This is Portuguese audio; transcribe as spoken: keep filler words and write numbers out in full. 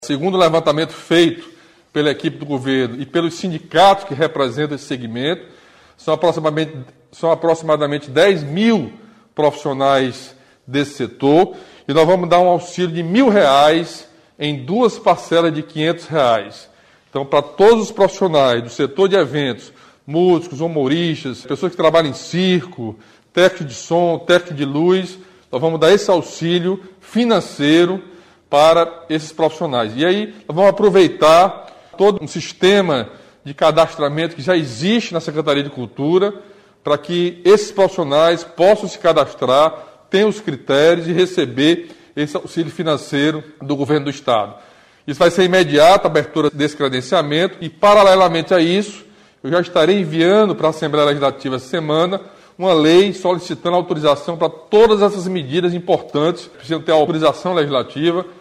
Segundo o levantamento feito pela equipe do governo e pelos sindicatos que representam esse segmento, são aproximadamente, são aproximadamente dez mil profissionais desse setor e nós vamos dar um auxílio de mil reais em duas parcelas de quinhentos reais. Então, para todos os profissionais do setor de eventos, músicos, humoristas, pessoas que trabalham em circo, técnico de som, técnico de luz, nós vamos dar esse auxílio financeiro para esses profissionais. E aí, nós vamos aproveitar todo um sistema de cadastramento que já existe na Secretaria de Cultura para que esses profissionais possam se cadastrar, tenham os critérios e receber esse auxílio financeiro do governo do Estado. Isso vai ser imediato, a abertura desse credenciamento, e, paralelamente a isso, eu já estarei enviando para a Assembleia Legislativa essa semana uma lei solicitando autorização para todas essas medidas importantes, precisam ter autorização legislativa,